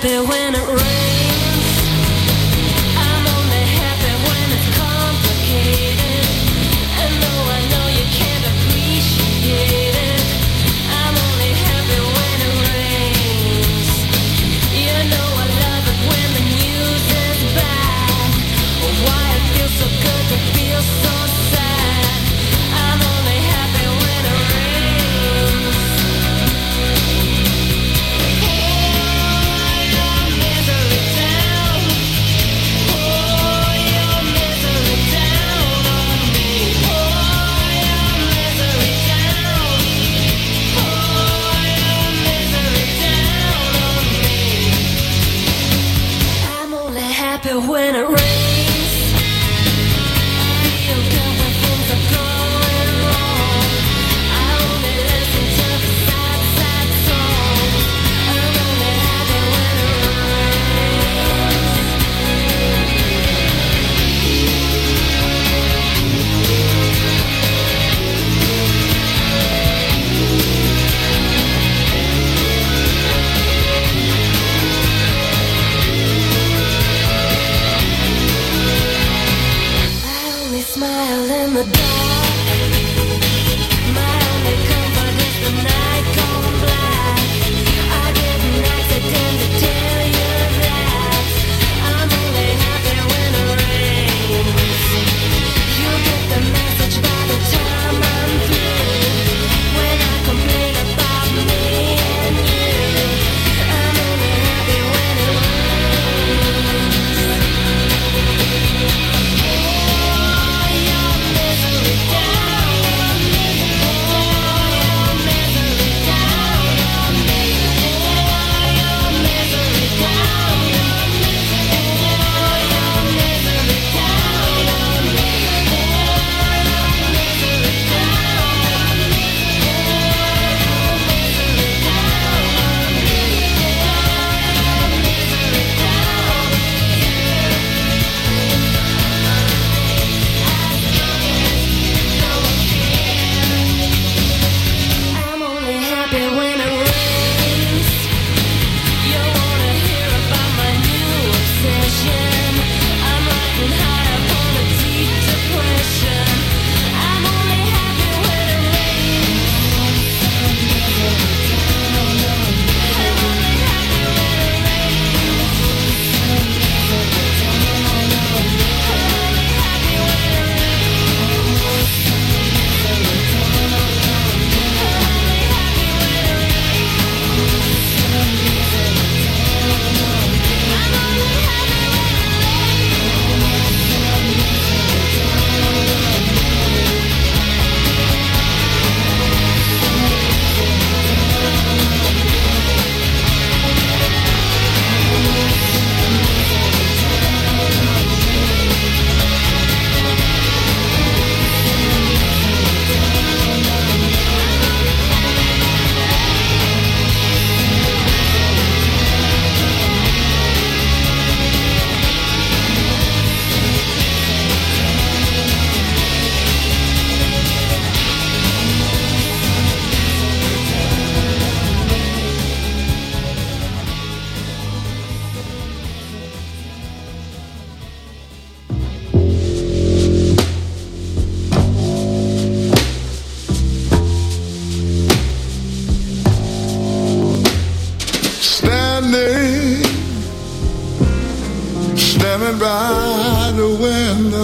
standing by the window,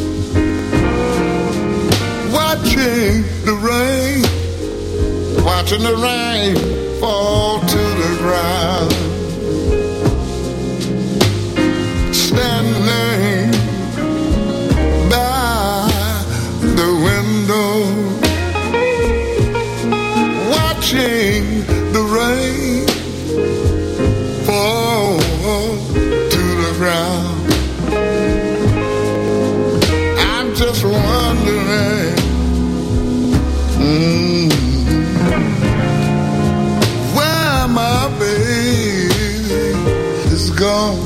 watching the rain, watching the rain fall to the ground. Standing by the window, watching the rain fall to the ground. I'm just wondering where my baby is gone.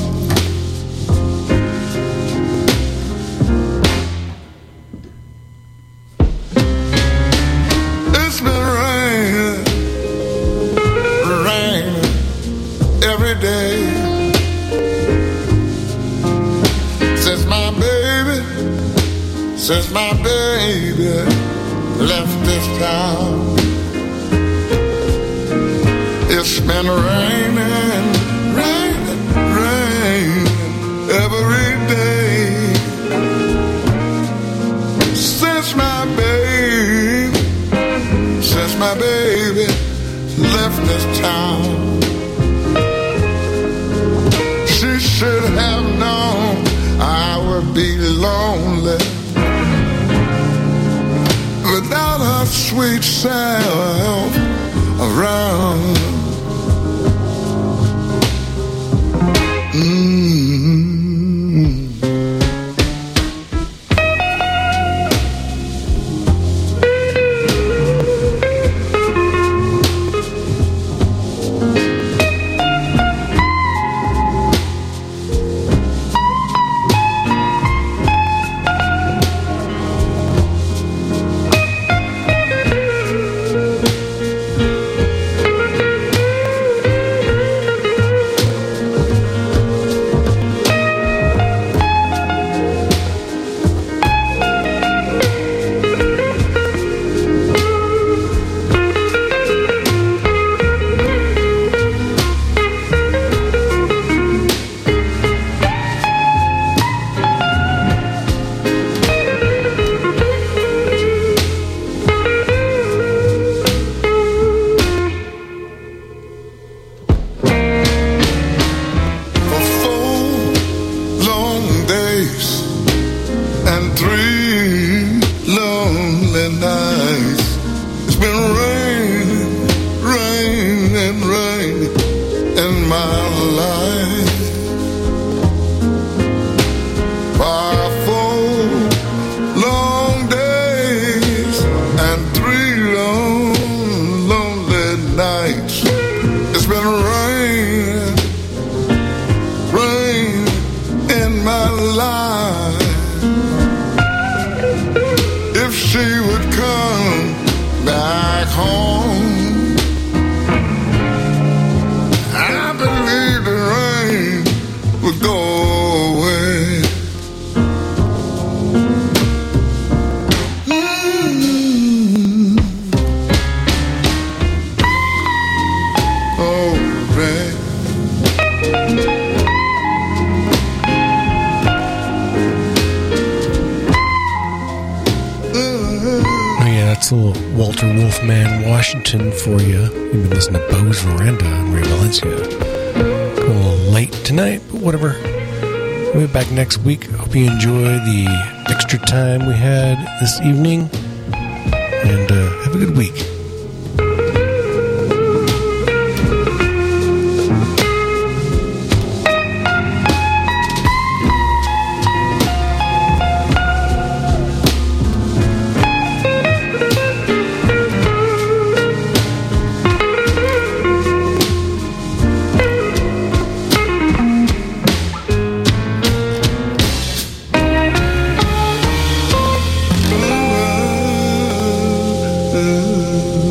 It's been raining every day. since my baby left this town. It's been raining, raining, raining every day since my baby left this town. She should have known I would be lonely without her sweet self around. Walter Wolfman Washington for you. You've been listening to Bo's Veranda on Ray Valencia. A little late tonight, but whatever. We'll be back next week. Hope you enjoy the extra time we had this evening. And have a good week. Ooh.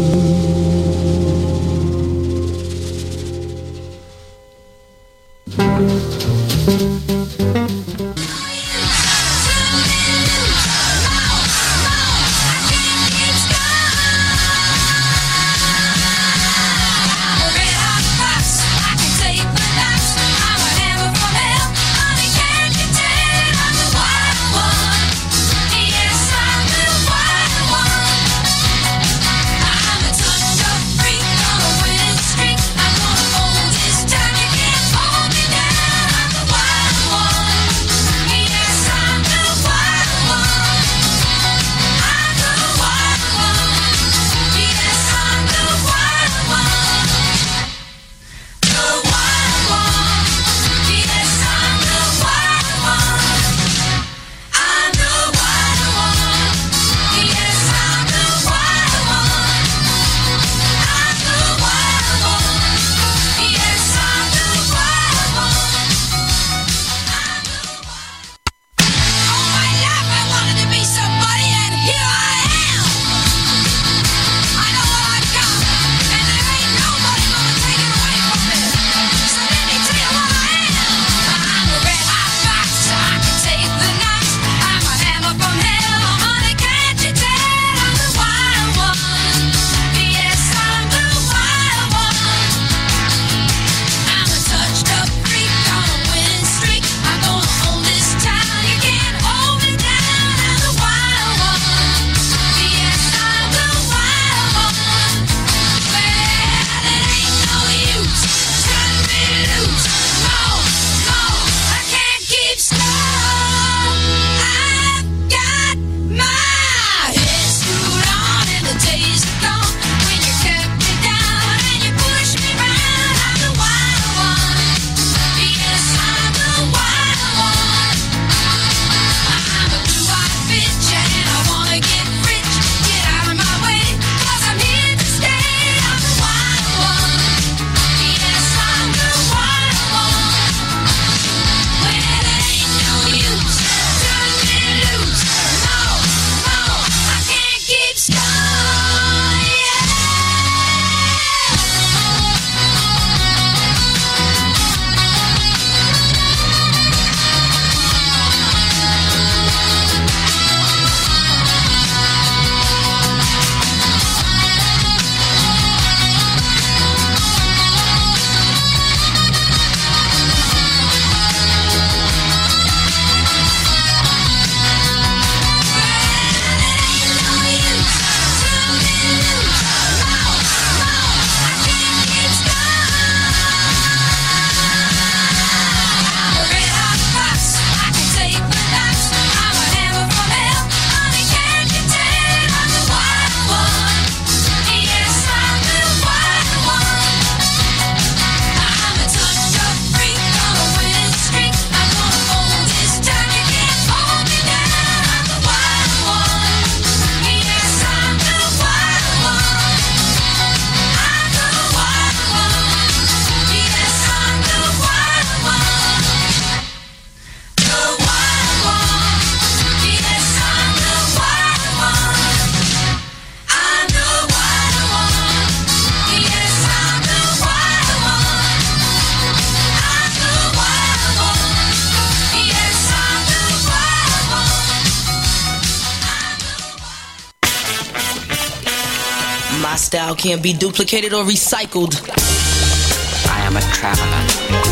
style can't be duplicated or recycled. I am a traveler,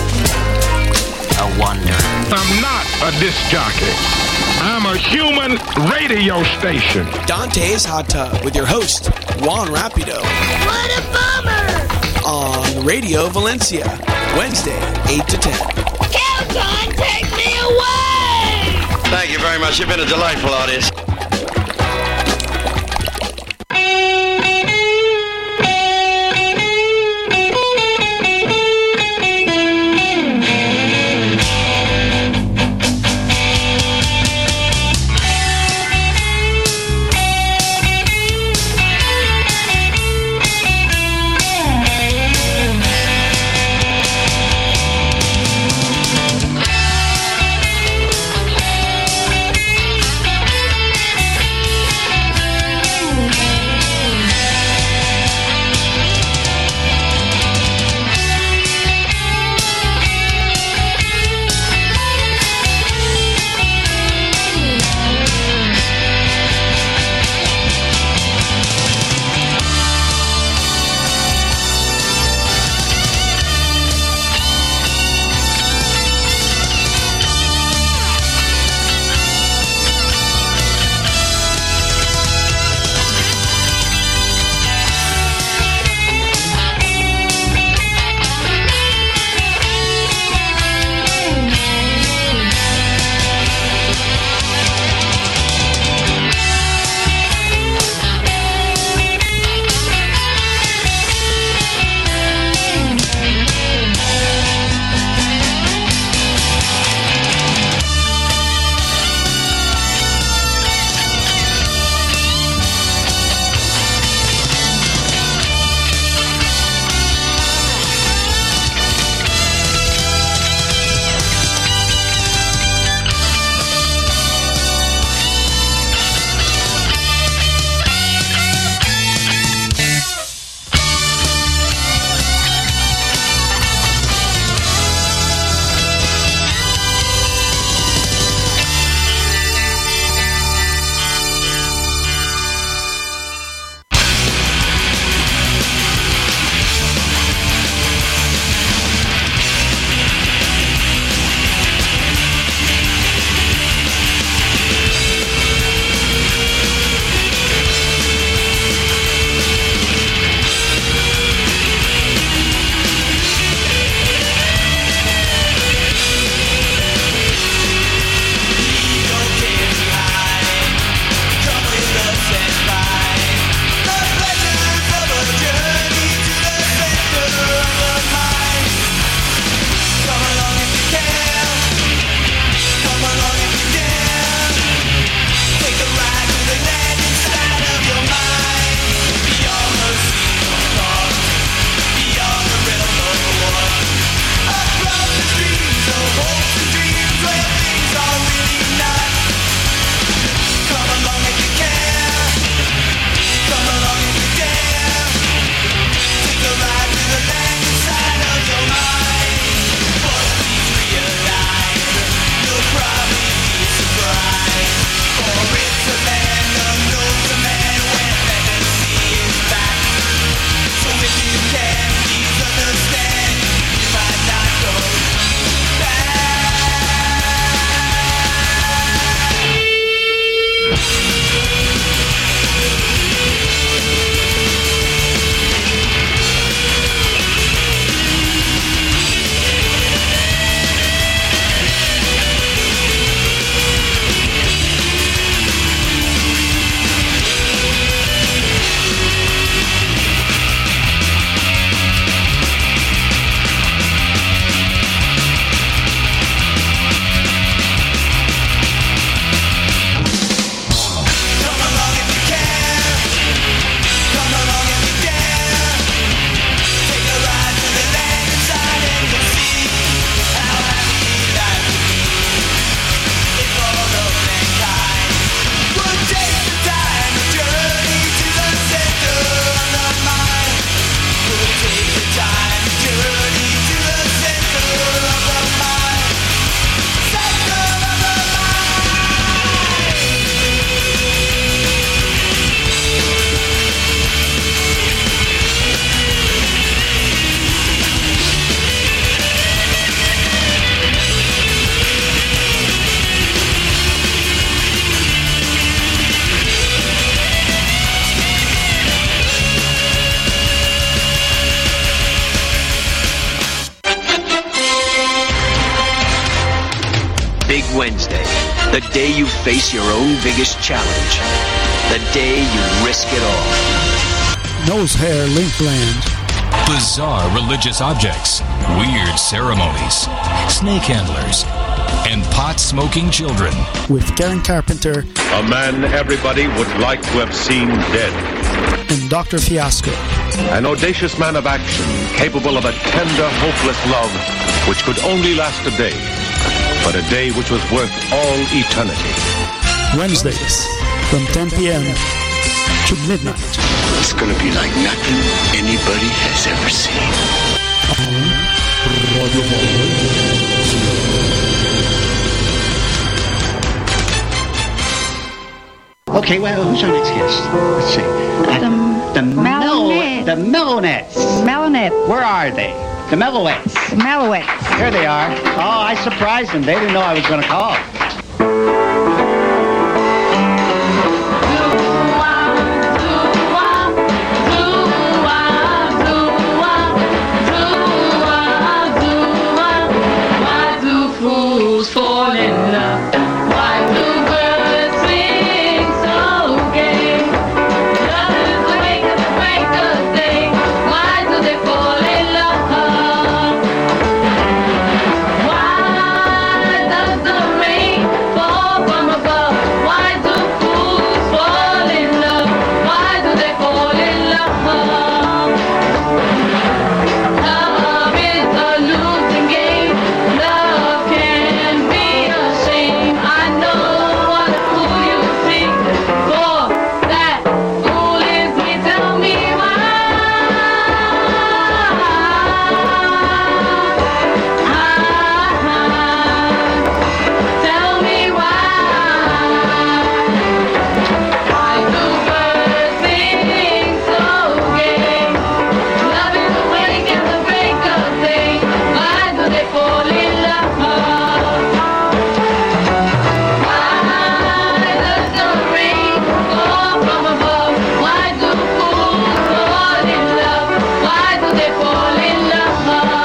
a wanderer. I'm not a disc jockey. I'm a human radio station. Dante's Hot Tub with your host, Juan Rapido. What a bummer! On Radio Valencia, Wednesday, 8 to 10. Kelton, take me away! Thank you very much. You've been a delightful audience. Wednesday, the day you face your own biggest challenge, the day you risk it all. Nose hair link blend. Bizarre religious objects, weird ceremonies, snake handlers, and pot-smoking children. With Karen Carpenter. A man everybody would like to have seen dead. And Dr. Fiasco. An audacious man of action, capable of a tender, hopeless love, which could only last a day, but a day which was worth all eternity. Wednesdays, from 10 p.m. to midnight. It's gonna be like nothing anybody has ever seen. Okay, well, who's our next guest? Let's see. The Mellowettes. Mellowettes. Where are they? The Mellowettes. The Mellowettes. There they are. Oh, I surprised them. They didn't know I was going to call. Why do fools fall in love? Why do birds sing so gay? Love is the wake of the break of day. Why do they fall in love? Why does the rain fall from above? Why do fools fall in love? Why do they fall in love? Love is a losing game. Love can be a shame. I know what a fool you think. For that fool is me. Tell me why. Tell me why. Why do birds sing so gay? Love is awake at the break of day. Why do they fall in love? Why does the rain fall from above? Why do fools fall in love? Why do they fall in love?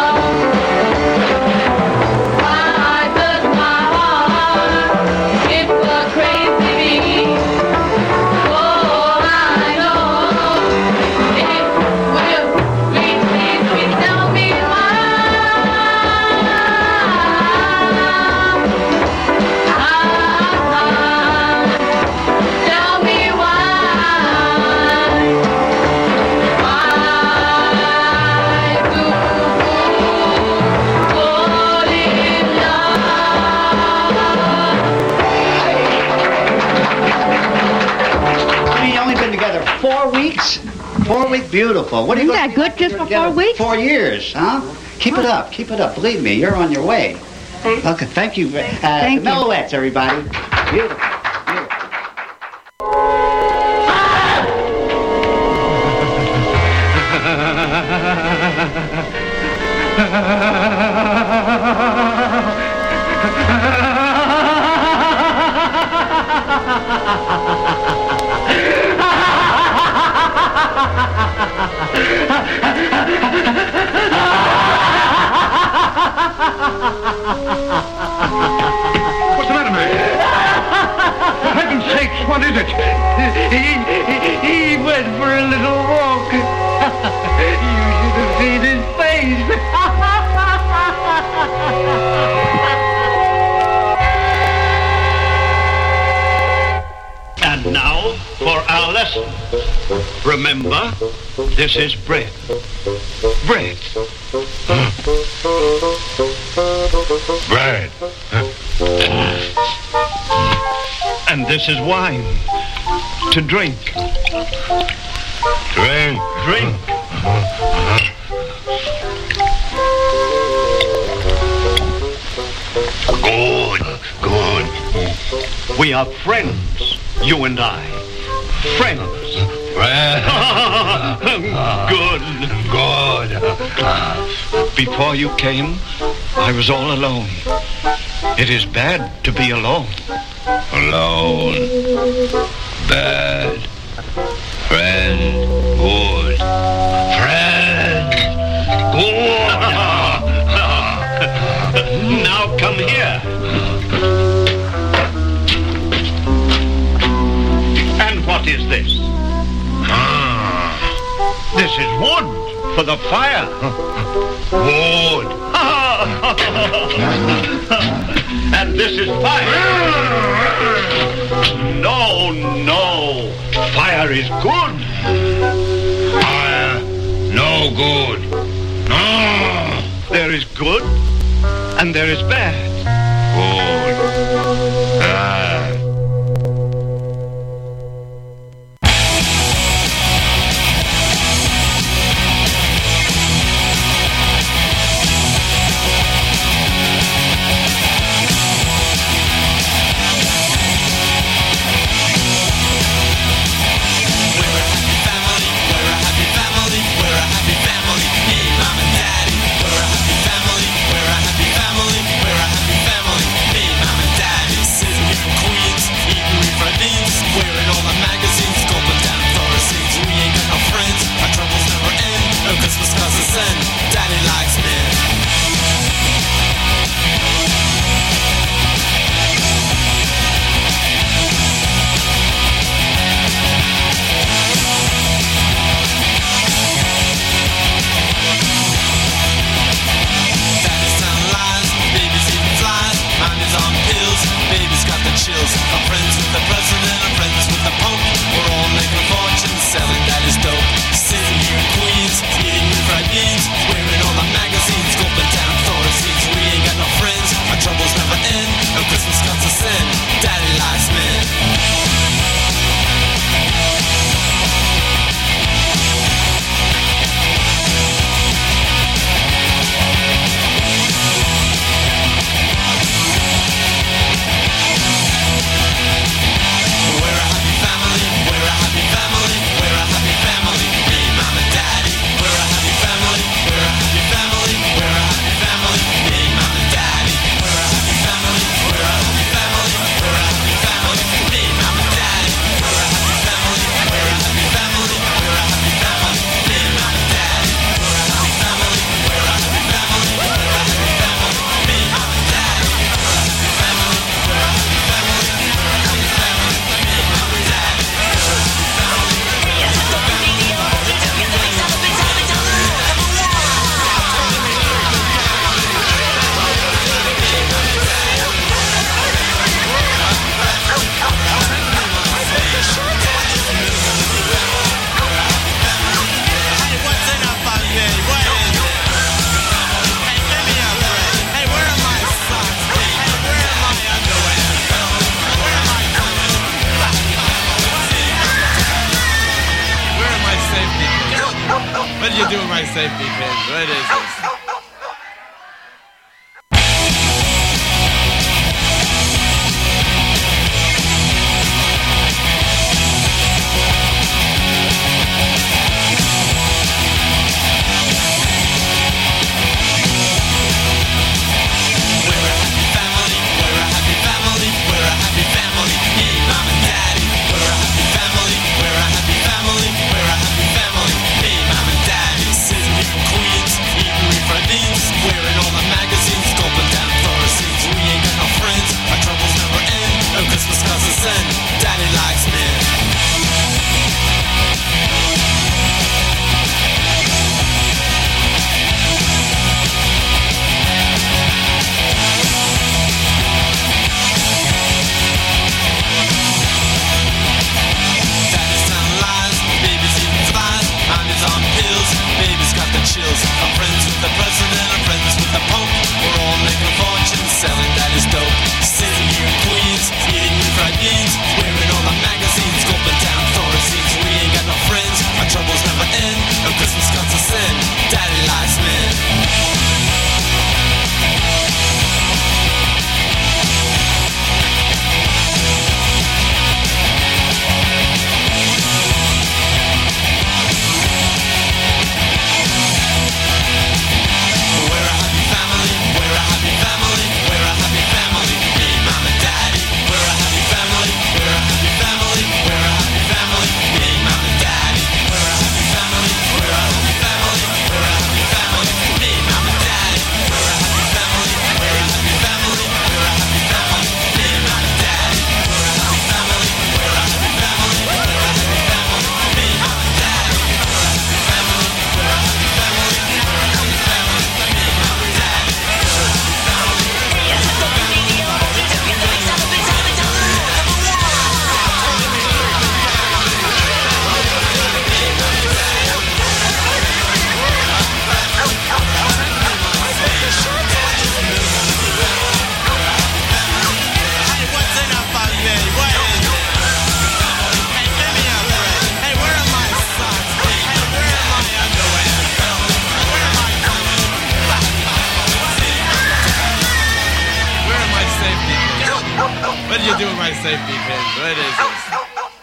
Why does my heart skip a crazy beat? Oh, I know it will reach me. Please tell me why. Tell me why. Why do fools fall in love? We've only been together 4 weeks. 4 weeks, beautiful. What are you Isn't that good just for 4 weeks? 4 years, huh? Keep it up, keep it up. Believe me, you're on your way. Okay, thank you. Thank the you. Mellowettes, everybody. Beautiful. What's the matter, man? For heaven's sakes, what is it? He went for a little walk. You should have seen his face. And now for our lesson. Remember, this is bread. Bread. Bread. And this is wine. To drink. Drink. Drink. Good. Good. We are friends, you and I. Friends. Good. Good. Before you came, I was all alone. It is bad to be alone. Alone. Bad. Friend. Good. Friend. Good. Now come here. What is this? This is wood for the fire. Wood. And this is fire. No, no. Fire is good. Fire, no good. No. There is good and there is bad. Good. Bad. What do you do with my safety pins? What is this? Queens, eating me for safety pins. What is this?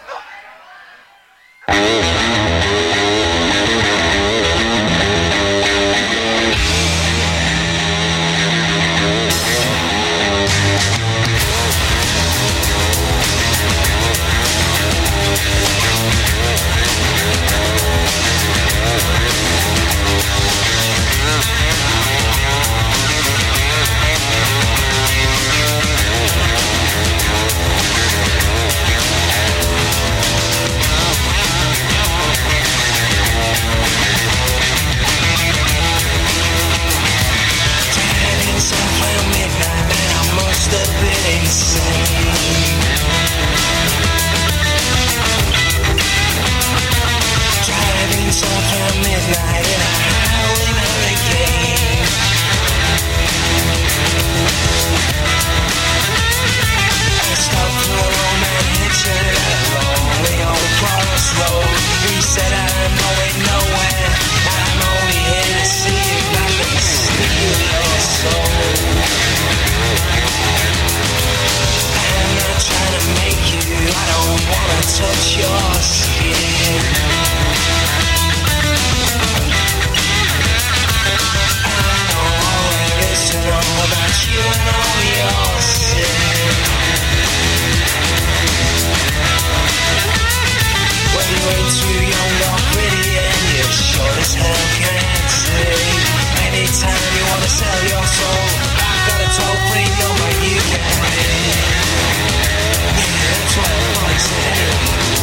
Touch your skin. I know all there is to know about you and all your sin. Well, you ain't too young or pretty, and you sure as hell can't see. Anytime you wanna sell your soul, I've got a toll-free number you can ring. Yeah, that's what I'm saying.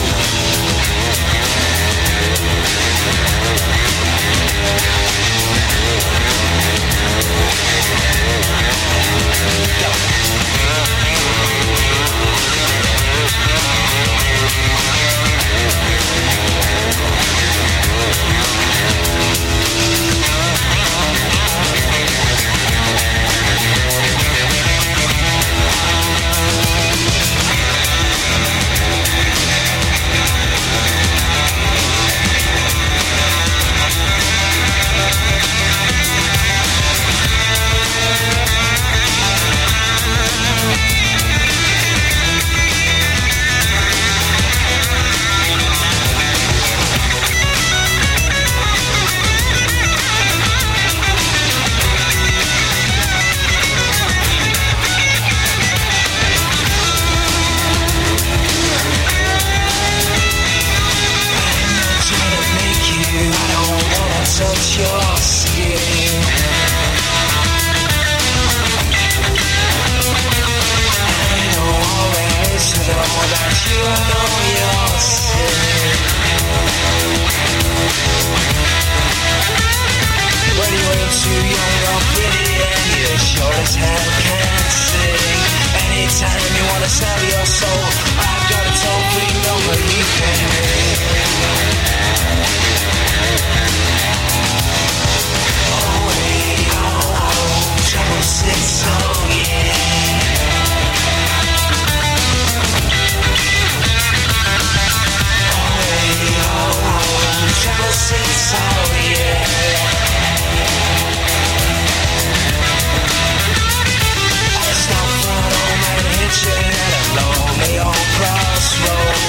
Touch your skin. I know all there is to know about you. I know your sin. When you ain't too young or pretty, and you sure as hell can't sing. Anytime you wanna sell your soul, I've got a toll-free number you can ring. Trouble sits, oh yeah. Trouble sits, oh yeah. I stop front on my hitching at a lonely old crossroad.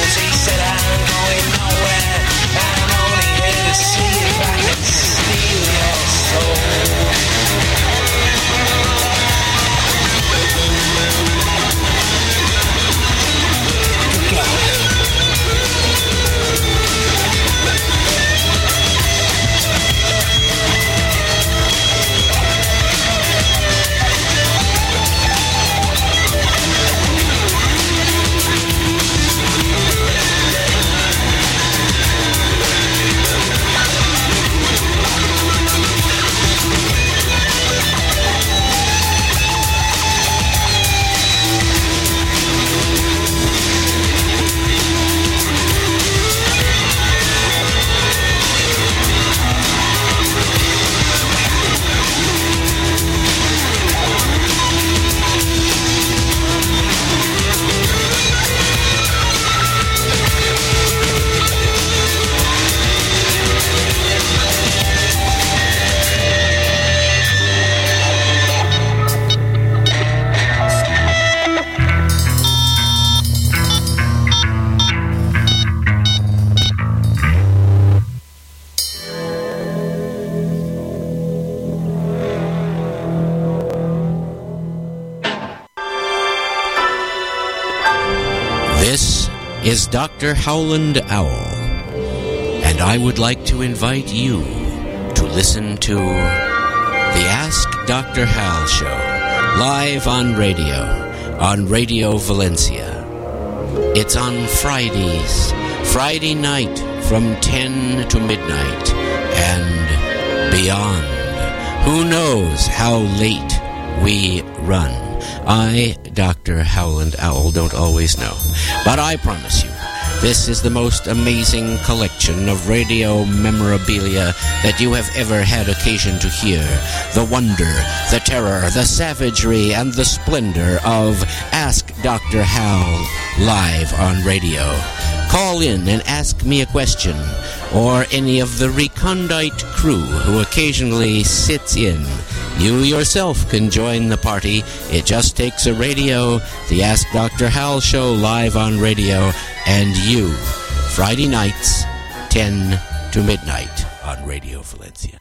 Dr. Howland Owl, and I would like to invite you to listen to the Ask Dr. Hal Show, live on Radio Valencia. It's on Fridays, Friday night from 10 to midnight and beyond. Who knows how late we run? I, Dr. Howland Owl, don't always know. But I promise you, this is the most amazing collection of radio memorabilia that you have ever had occasion to hear. The wonder, the terror, the savagery, and the splendor of Ask Dr. Hal live on radio. Call in and ask me a question, or any of the recondite crew who occasionally sits in. You yourself can join the party. It just takes a radio, the Ask Dr. Hal Show live on radio, and you. Friday nights, 10 to midnight on Radio Valencia.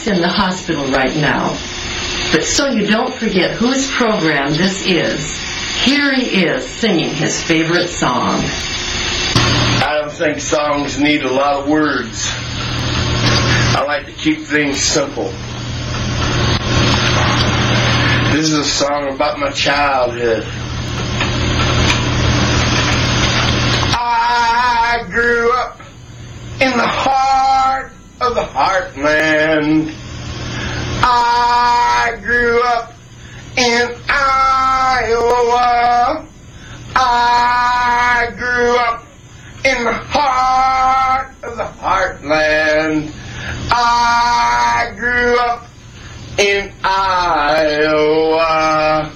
just in the hospital right now. But so you don't forget whose program this is, here he is singing his favorite song. I don't think songs need a lot of words. I like to keep things simple. This is a song about my childhood. I grew up in the heart of the heartland. I grew up in Iowa. I grew up in the heart of the heartland. I grew up in Iowa.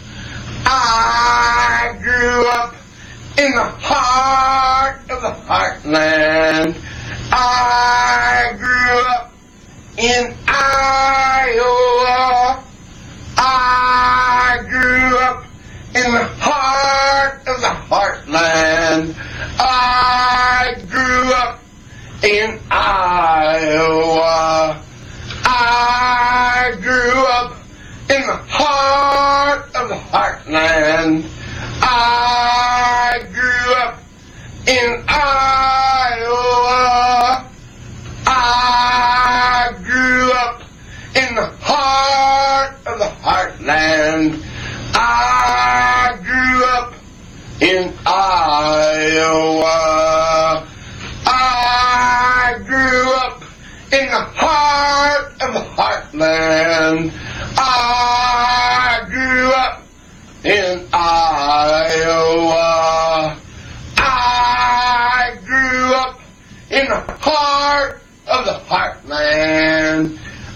I grew up in the heart of the heartland. I grew up in Iowa. I grew up in the heart of the heartland. I grew up in Iowa. I grew up in the heart of the heartland. I grew up in Iowa. I grew up in the heart of the heartland. I grew up in Iowa. I grew up in the heart of the heartland. I grew up in Iowa. I grew up in the heart of the heartland.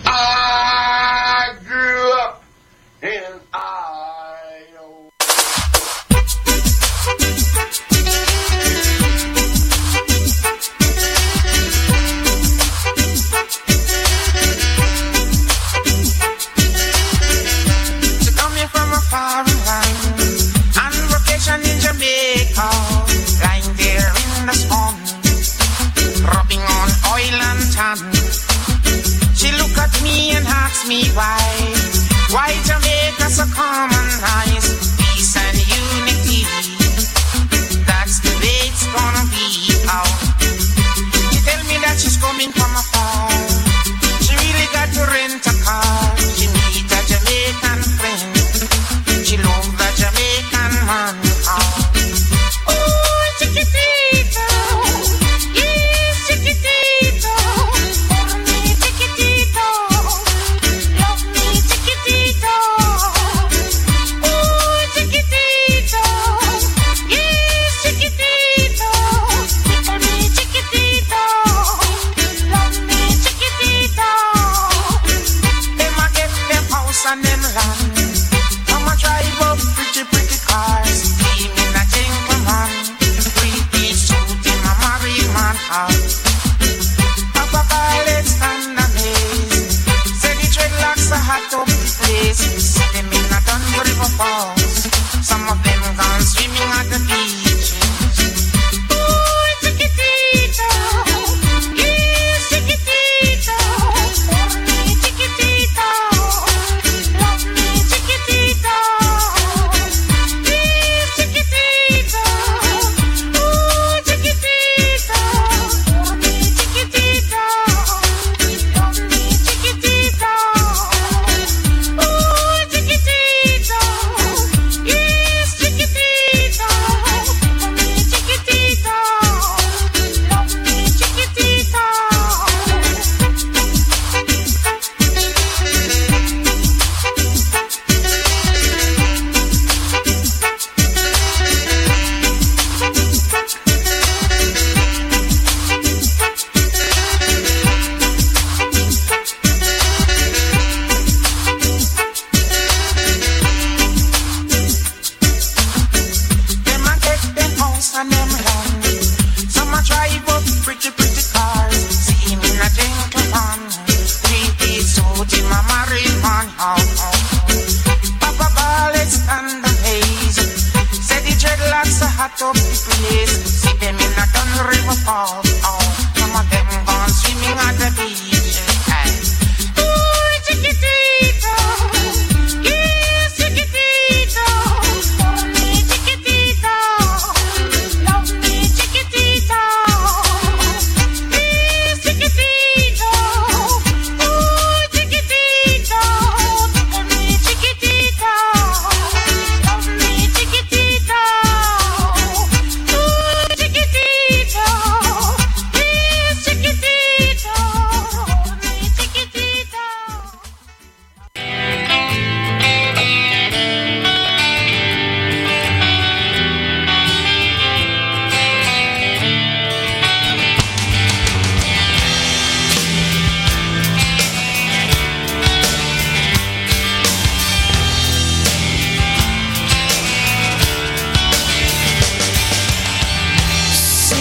I grew up in Iowa. She coming from a foreign land, on vacation in Jamaica, lying there in the sun, rubbing on oil and tan. She look at me and asks me why Jamaica so common nice, peace and unity. That's the way it's gonna be. Oh, she tell me that she's coming from afar. She really got to rent a car. She meet a Jamaican friend. She love the Jamaican man. Oh, chiquitito, yes, chiquitito. And them land. Come and drive up pretty cars. Be me a gentleman. Three-piece suit in a married man house. Up a pilot stand amazed. Say the dreadlocks are hot up the place. See them in a Dunn River Falls. Some of them gone swimming at the beaches. Ooh, chiquitito. Yes, chiquitito. For me, chiquitito.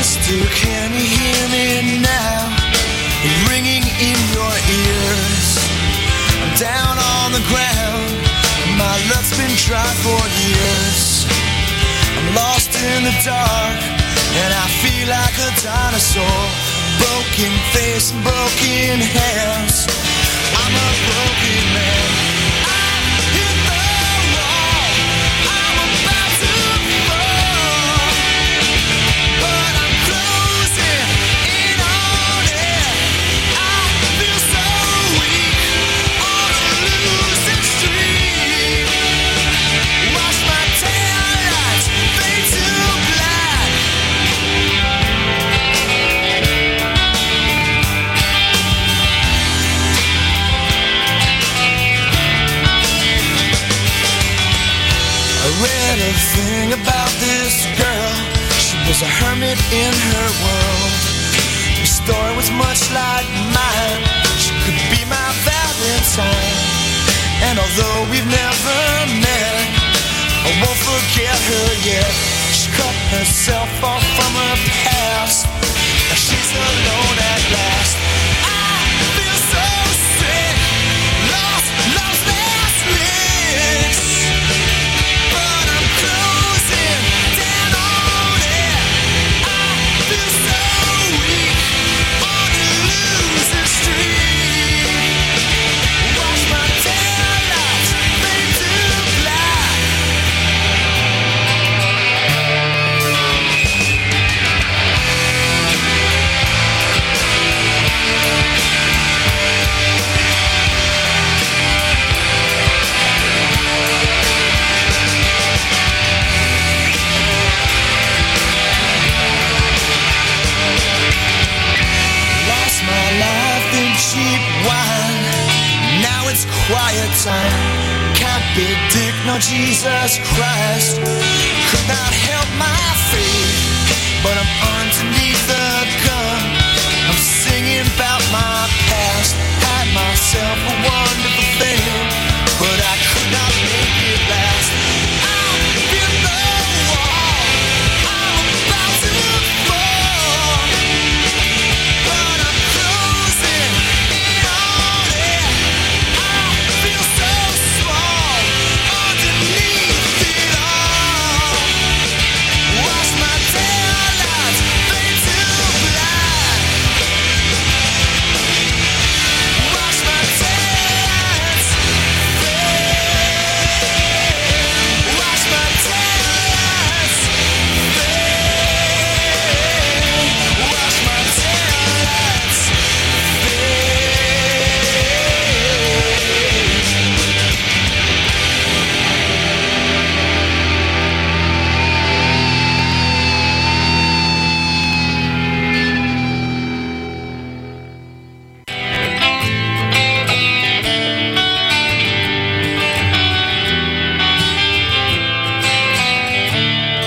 Mister, can you hear me now? Ringing in your ears. I'm down on the ground. My luck's been dry for years. I'm lost in the dark, and I feel like a dinosaur. Broken face and broken hands. I'm a broken man. Thing about this girl, she was a hermit in her world. Her story was much like mine. She could be my Valentine. And although we've never met, I won't forget her yet. She cut herself off from her past. Now she's alone at last. I feel so sick, lost last licks. Quiet time, can't predict no Jesus Christ. Could not help my faith, but I'm